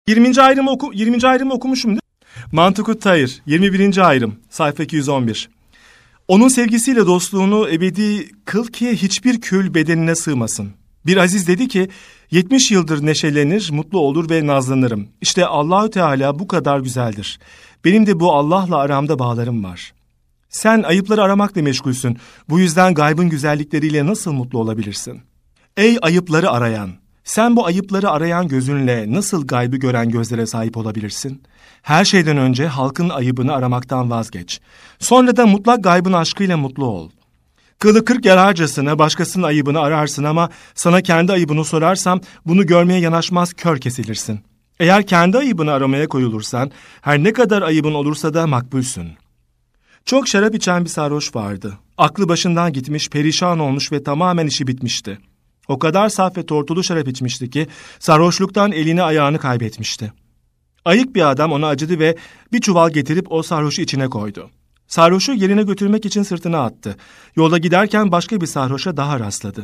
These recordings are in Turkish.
20. ayrımı okumuşum değil mi? Mantıkut Tayr, 21. ayrım, sayfa 211. Onun sevgisiyle dostluğunu ebedi kıl ki hiçbir kül bedenine sığmasın. Bir aziz dedi ki, 70 yıldır neşelenir, mutlu olur ve nazlanırım. İşte Allahü Teala bu kadar güzeldir. Benim de bu Allah'la aramda bağlarım var. Sen ayıpları aramakla meşgulsün. Bu yüzden gaybın güzellikleriyle nasıl mutlu olabilirsin? Ey ayıpları arayan! Sen bu ayıpları arayan gözünle nasıl gaybı gören gözlere sahip olabilirsin? Her şeyden önce halkın ayıbını aramaktan vazgeç. Sonra da mutlak gaybın aşkıyla mutlu ol. Kılı 40 yararcasına başkasının ayıbını ararsın ama sana kendi ayıbını sorarsam bunu görmeye yanaşmaz kör kesilirsin. Eğer kendi ayıbını aramaya koyulursan her ne kadar ayıbın olursa da makbulsün. Çok şarap içen bir sarhoş vardı. Aklı başından gitmiş, perişan olmuş ve tamamen işi bitmişti. O kadar saf ve tortulu şarap içmişti ki sarhoşluktan elini ayağını kaybetmişti. Ayık bir adam ona acıdı ve bir çuval getirip o sarhoşu içine koydu. Sarhoşu yerine götürmek için sırtına attı. Yolda giderken başka bir sarhoşa daha rastladı.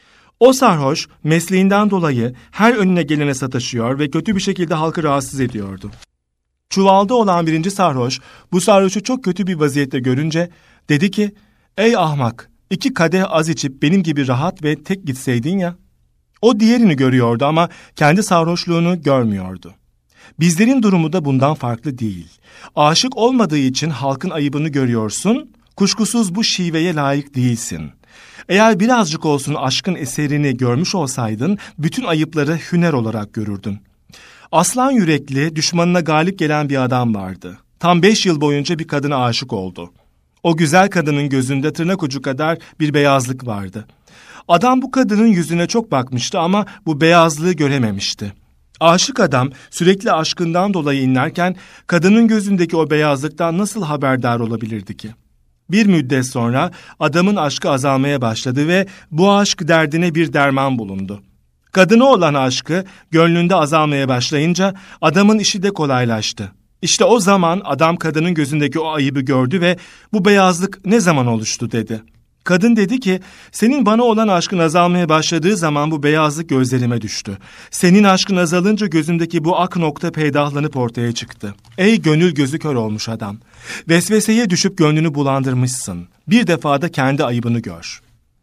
O sarhoş mesleğinden dolayı her önüne gelene sataşıyor ve kötü bir şekilde halkı rahatsız ediyordu. Çuvalda olan birinci sarhoş bu sarhoşu çok kötü bir vaziyette görünce dedi ki, ''Ey ahmak, 2 kadeh az içip benim gibi rahat ve tek gitseydin ya.'' O diğerini görüyordu ama kendi sarhoşluğunu görmüyordu. Bizlerin durumu da bundan farklı değil. Aşık olmadığı için halkın ayıbını görüyorsun, kuşkusuz bu şiveye layık değilsin. Eğer birazcık olsun aşkın eserini görmüş olsaydın, bütün ayıpları hüner olarak görürdün. Aslan yürekli, düşmanına galip gelen bir adam vardı. Tam 5 yıl boyunca bir kadına aşık oldu. O güzel kadının gözünde tırnak ucu kadar bir beyazlık vardı. Adam bu kadının yüzüne çok bakmıştı ama bu beyazlığı görememişti. Aşık adam sürekli aşkından dolayı inlerken kadının gözündeki o beyazlıktan nasıl haberdar olabilirdi ki? Bir müddet sonra adamın aşkı azalmaya başladı ve bu aşk derdine bir derman bulundu. Kadına olan aşkı gönlünde azalmaya başlayınca adamın işi de kolaylaştı. İşte o zaman adam kadının gözündeki o ayıbı gördü ve bu beyazlık ne zaman oluştu dedi. Kadın dedi ki, senin bana olan aşkın azalmaya başladığı zaman bu beyazlık gözlerime düştü. Senin aşkın azalınca gözümdeki bu ak nokta peydahlanıp ortaya çıktı. Ey gönül gözü kör olmuş adam! Vesveseye düşüp gönlünü bulandırmışsın. Bir defada kendi ayıbını gör.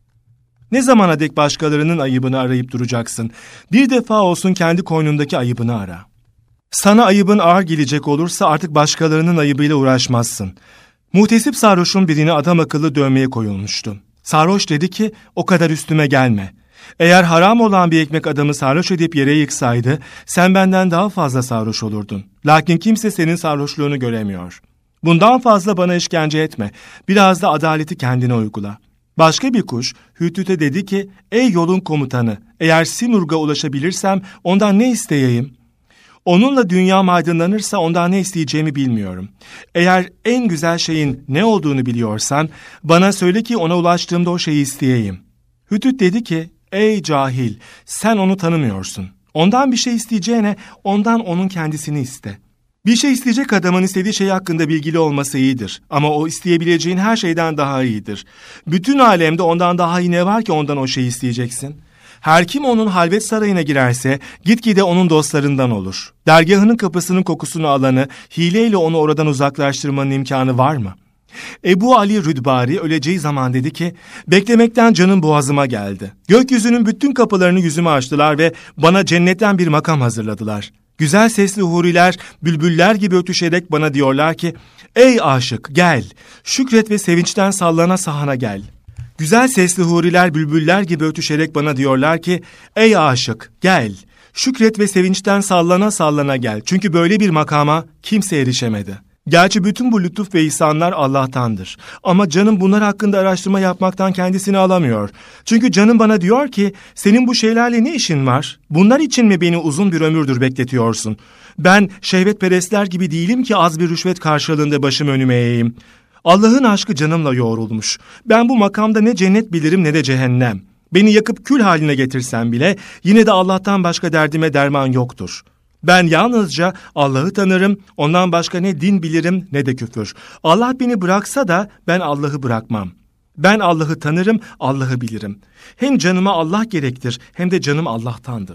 Ne zamana dek başkalarının ayıbını arayıp duracaksın? Bir defa olsun kendi koynundaki ayıbını ara. Sana ayıbın ağır gelecek olursa artık başkalarının ayıbıyla uğraşmazsın. Muhtesip sarhoşun birini adam akıllı dövmeye koyulmuştu. Sarhoş dedi ki, o kadar üstüme gelme. Eğer haram olan bir ekmek adamı sarhoş edip yere yıksaydı, sen benden daha fazla sarhoş olurdun. Lakin kimse senin sarhoşluğunu göremiyor. Bundan fazla bana işkence etme. Biraz da adaleti kendine uygula. Başka bir kuş Hüttüt'e dedi ki, ey yolun komutanı, eğer Simurg'a ulaşabilirsem ondan ne isteyeyim? Onunla dünyam aydınlanırsa ondan ne isteyeceğimi bilmiyorum. Eğer en güzel şeyin ne olduğunu biliyorsan bana söyle ki ona ulaştığımda o şeyi isteyeyim. Hüttüt dedi ki, ey cahil, sen onu tanımıyorsun. Ondan bir şey isteyeceğine ondan onun kendisini iste. Bir şey isteyecek adamın istediği şey hakkında bilgili olması iyidir. Ama o isteyebileceğin her şeyden daha iyidir. Bütün alemde ondan daha iyi ne var ki ondan o şeyi isteyeceksin? Her kim onun halvet sarayına girerse gitgide onun dostlarından olur. Dergahının kapısının kokusunu alanı hileyle onu oradan uzaklaştırmanın imkanı var mı? Ebu Ali Rüdbari öleceği zaman dedi ki, beklemekten canım boğazıma geldi. Gökyüzünün bütün kapılarını yüzüme açtılar ve bana cennetten bir makam hazırladılar. Güzel sesli huriler, bülbüller gibi ötüşerek bana diyorlar ki, ey aşık gel, şükret ve sevinçten sallana sahana gel. Güzel sesli huriler, bülbüller gibi ötüşerek bana diyorlar ki, ey aşık gel, şükret ve sevinçten sallana sallana gel. Çünkü böyle bir makama kimse erişemedi. Gerçi bütün bu lütuf ve ihsanlar Allah'tandır. Ama canım bunlar hakkında araştırma yapmaktan kendisini alamıyor. Çünkü canım bana diyor ki, senin bu şeylerle ne işin var? Bunlar için mi beni uzun bir ömürdür bekletiyorsun? Ben şehvetperestler gibi değilim ki az bir rüşvet karşılığında başımı önüme eğeyim. Allah'ın aşkı canımla yoğrulmuş. Ben bu makamda ne cennet bilirim ne de cehennem. Beni yakıp kül haline getirsen bile yine de Allah'tan başka derdime derman yoktur. Ben yalnızca Allah'ı tanırım, ondan başka ne din bilirim ne de küfür. Allah beni bıraksa da ben Allah'ı bırakmam. Ben Allah'ı tanırım, Allah'ı bilirim. Hem canıma Allah gerektir hem de canım Allah'tandır.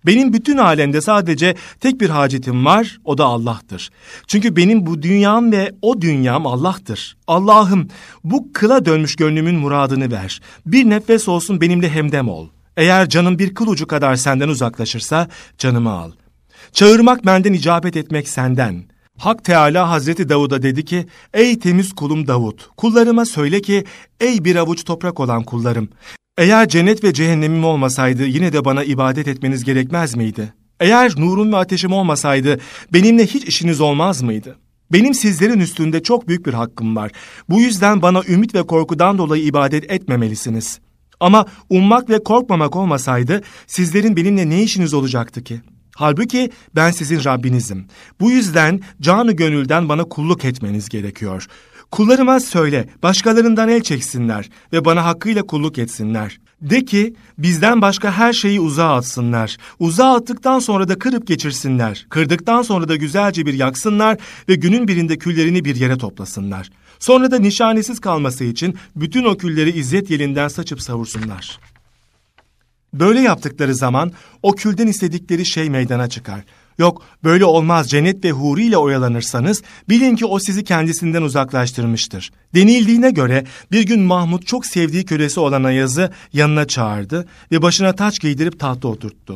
Benim bütün alemde sadece tek bir hacetim var, o da Allah'tır. Çünkü benim bu dünyam ve o dünyam Allah'tır. Allah'ım, bu kıla dönmüş gönlümün muradını ver. Bir nefes olsun benimle hemdem ol. Eğer canım bir kıl ucu kadar senden uzaklaşırsa canımı al. Çağırmak benden, icabet etmek senden. Hak Teâlâ Hazreti Davud'a dedi ki, ey temiz kulum Davud, kullarıma söyle ki, ey bir avuç toprak olan kullarım, eğer cennet ve cehennemim olmasaydı yine de bana ibadet etmeniz gerekmez miydi? Eğer nurum ve ateşim olmasaydı benimle hiç işiniz olmaz mıydı? Benim sizlerin üstünde çok büyük bir hakkım var. Bu yüzden bana ümit ve korkudan dolayı ibadet etmemelisiniz. Ama ummak ve korkmamak olmasaydı sizlerin benimle ne işiniz olacaktı ki? Halbuki ben sizin Rabbinizim. Bu yüzden canı gönülden bana kulluk etmeniz gerekiyor. Kullarıma söyle, başkalarından el çeksinler ve bana hakkıyla kulluk etsinler. De ki, bizden başka her şeyi uzağa atsınlar. Uzağa attıktan sonra da kırıp geçirsinler. Kırdıktan sonra da güzelce bir yaksınlar ve günün birinde küllerini bir yere toplasınlar. Sonra da nişanesiz kalması için bütün o külleri izzet yelinden saçıp savursunlar. Böyle yaptıkları zaman o külden istedikleri şey meydana çıkar. Yok, böyle olmaz, cennet ve huri ile oyalanırsanız bilin ki o sizi kendisinden uzaklaştırmıştır. Denildiğine göre bir gün Mahmud çok sevdiği kölesi olan Ayaz'ı yanına çağırdı ve başına taç giydirip tahta oturttu.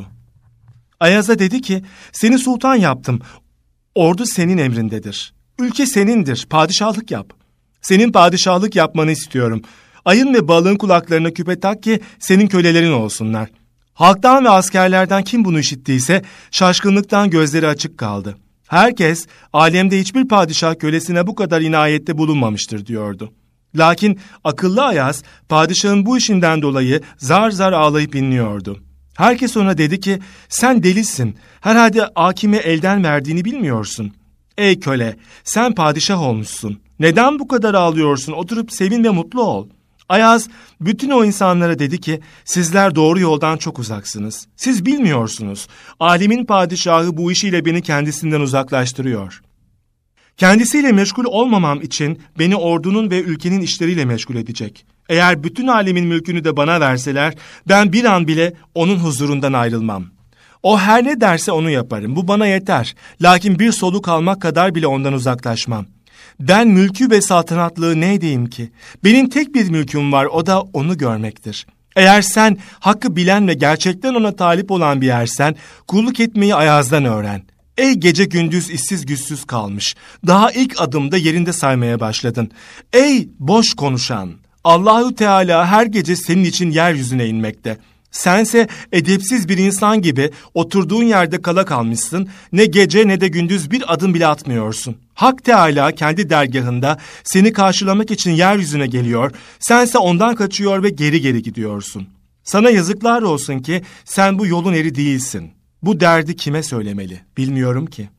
Ayaz'a dedi ki, seni sultan yaptım, ordu senin emrindedir. Ülke senindir, padişahlık yap. Senin padişahlık yapmanı istiyorum. Ayın ve balığın kulaklarına küpe tak ki senin kölelerin olsunlar. Halktan ve askerlerden kim bunu işittiyse şaşkınlıktan gözleri açık kaldı. Herkes alemde hiçbir padişah kölesine bu kadar inayette bulunmamıştır diyordu. Lakin akıllı Ayaz padişahın bu işinden dolayı zar zar ağlayıp inliyordu. Herkes ona dedi ki, sen delisin, herhalde hakime elden verdiğini bilmiyorsun. Ey köle, sen padişah olmuşsun. Neden bu kadar ağlıyorsun? Oturup sevin ve mutlu ol. Ayaz bütün o insanlara dedi ki, sizler doğru yoldan çok uzaksınız. Siz bilmiyorsunuz. Alemin padişahı bu işiyle beni kendisinden uzaklaştırıyor. Kendisiyle meşgul olmamam için beni ordunun ve ülkenin işleriyle meşgul edecek. Eğer bütün alemin mülkünü de bana verseler, ben bir an bile onun huzurundan ayrılmam. O her ne derse onu yaparım. Bu bana yeter. Lakin bir soluk almak kadar bile ondan uzaklaşmam. Ben mülkü ve saltanatlığı ne edeyim ki? Benim tek bir mülküm var, o da onu görmektir. Eğer sen hakkı bilen ve gerçekten ona talip olan bir ersen, kulluk etmeyi Ayaz'dan öğren. Ey gece gündüz işsiz güçsüz kalmış, daha ilk adımda yerinde saymaya başladın. Ey boş konuşan, Allahü Teala her gece senin için yeryüzüne inmekte. Sense edepsiz bir insan gibi oturduğun yerde kala kalmışsın, ne gece ne de gündüz bir adım bile atmıyorsun. Hak Teâlâ kendi dergahında seni karşılamak için yeryüzüne geliyor, sense ondan kaçıyor ve geri geri gidiyorsun. Sana yazıklar olsun ki sen bu yolun eri değilsin. Bu derdi kime söylemeli, bilmiyorum ki.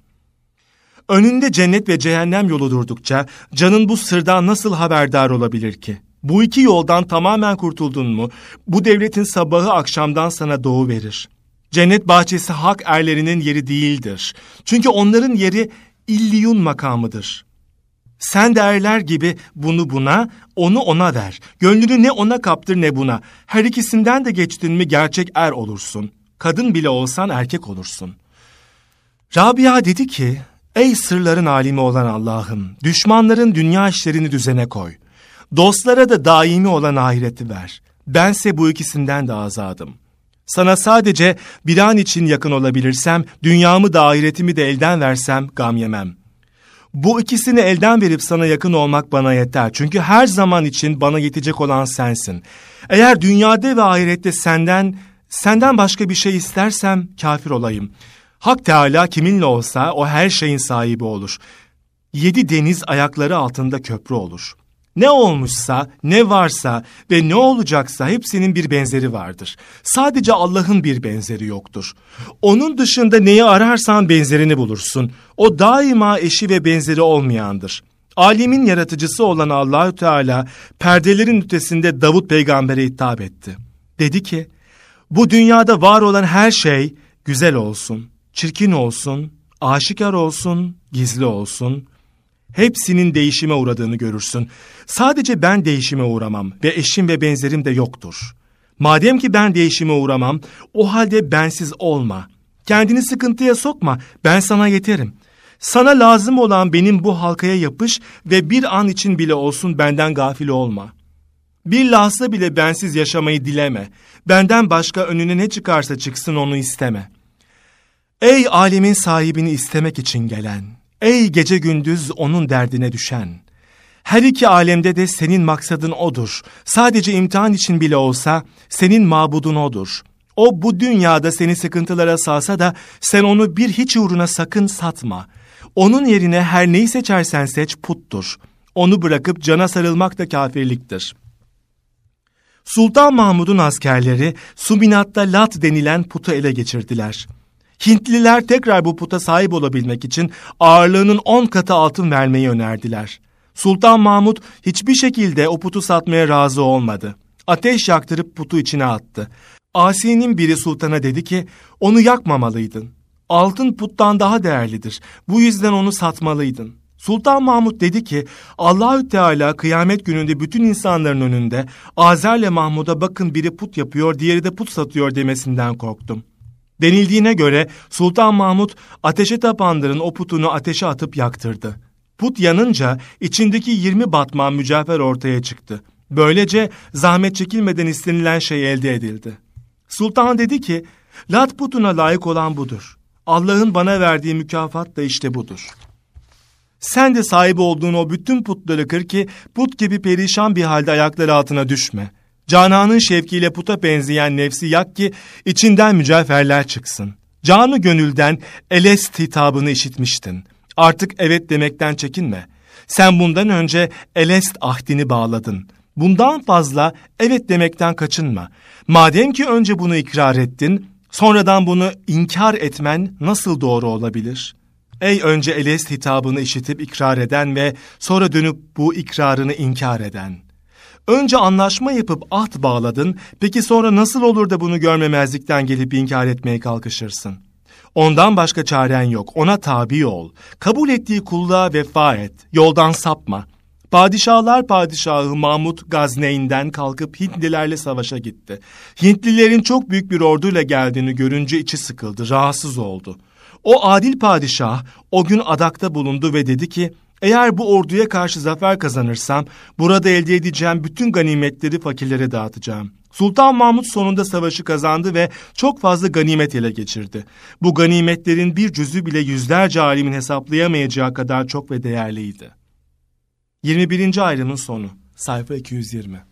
Önünde cennet ve cehennem yolu durdukça canın bu sırdan nasıl haberdar olabilir ki? Bu iki yoldan tamamen kurtuldun mu, bu devletin sabahı akşamdan sana doğu verir. Cennet bahçesi hak erlerinin yeri değildir. Çünkü onların yeri illiyun makamıdır. Sen de erler gibi bunu buna, onu ona ver. Gönlünü ne ona kaptır ne buna. Her ikisinden de geçtin mi gerçek er olursun. Kadın bile olsan erkek olursun. Rabia dedi ki, ey sırların alimi olan Allah'ım, düşmanların dünya işlerini düzene koy. Dostlara da daimi olan ahireti ver. Bense bu ikisinden de azadım. Sana sadece bir an için yakın olabilirsem, dünyamı da ahiretimi de elden versem gam yemem. Bu ikisini elden verip sana yakın olmak bana yeter. Çünkü her zaman için bana yetecek olan sensin. Eğer dünyada ve ahirette senden başka bir şey istersem kafir olayım. Hak Teâlâ kiminle olsa o her şeyin sahibi olur. 7 deniz ayakları altında köprü olur. Ne olmuşsa, ne varsa ve ne olacaksa hepsinin bir benzeri vardır. Sadece Allah'ın bir benzeri yoktur. Onun dışında neyi ararsan benzerini bulursun. O daima eşi ve benzeri olmayandır. Alemin yaratıcısı olan Allahü Teala perdelerin ötesinde Davud peygambere hitap etti. Dedi ki, bu dünyada var olan her şey güzel olsun, çirkin olsun, aşikar olsun, gizli olsun. Hepsinin değişime uğradığını görürsün. Sadece ben değişime uğramam ve eşim ve benzerim de yoktur. Madem ki ben değişime uğramam, o halde bensiz olma. Kendini sıkıntıya sokma, ben sana yeterim. Sana lazım olan benim bu halkaya yapış ve bir an için bile olsun benden gafil olma. Bir lahza bile bensiz yaşamayı dileme. Benden başka önüne ne çıkarsa çıksın onu isteme. Ey alemin sahibini istemek için gelen, ey gece gündüz onun derdine düşen. Her iki alemde de senin maksadın odur. Sadece imtihan için bile olsa senin mabudun odur. O bu dünyada seni sıkıntılara salsa da sen onu bir hiç uğruna sakın satma. Onun yerine her neyi seçersen seç puttur. Onu bırakıp cana sarılmak da kafirliktir. Sultan Mahmud'un askerleri Suminat'ta Lat denilen putu ele geçirdiler. Hintliler tekrar bu puta sahip olabilmek için ağırlığının 10 katı altın vermeyi önerdiler. Sultan Mahmud hiçbir şekilde o putu satmaya razı olmadı. Ateş yaktırıp putu içine attı. Asi'nin biri sultana dedi ki, onu yakmamalıydın. Altın puttan daha değerlidir. Bu yüzden onu satmalıydın. Sultan Mahmud dedi ki, Allahü Teala kıyamet gününde bütün insanların önünde Azer'le Mahmud'a bakın biri put yapıyor, diğeri de put satıyor demesinden korktum. Denildiğine göre Sultan Mahmud ateşe tapanların o putunu ateşe atıp yaktırdı. Put yanınca içindeki 20 batman mücevher ortaya çıktı. Böylece zahmet çekilmeden istenilen şey elde edildi. Sultan dedi ki, Lat putuna layık olan budur. Allah'ın bana verdiği mükafat da işte budur. Sen de sahip olduğun o bütün putları kır ki put gibi perişan bir halde ayakları altına düşme. Cananın şevkiyle puta benzeyen nefsi yak ki içinden mücevherler çıksın. Canı gönülden elest hitabını işitmiştin. Artık evet demekten çekinme. Sen bundan önce elest ahdini bağladın. Bundan fazla evet demekten kaçınma. Madem ki önce bunu ikrar ettin, sonradan bunu inkar etmen nasıl doğru olabilir? Ey önce elest hitabını işitip ikrar eden ve sonra dönüp bu ikrarını inkar eden. Önce anlaşma yapıp ahd bağladın, peki sonra nasıl olur da bunu görmemezlikten gelip inkar etmeye kalkışırsın? Ondan başka çaren yok, ona tabi ol. Kabul ettiği kulluğa vefa et, yoldan sapma. Padişahlar padişahı Mahmud Gazneyn'den kalkıp Hintlilerle savaşa gitti. Hintlilerin çok büyük bir orduyla geldiğini görünce içi sıkıldı, rahatsız oldu. O adil padişah o gün adakta bulundu ve dedi ki, eğer bu orduya karşı zafer kazanırsam, burada elde edeceğim bütün ganimetleri fakirlere dağıtacağım. Sultan Mahmud sonunda savaşı kazandı ve çok fazla ganimet ele geçirdi. Bu ganimetlerin bir cüzü bile yüzlerce alimin hesaplayamayacağı kadar çok ve değerliydi. 21. ayrımın sonu, sayfa 220.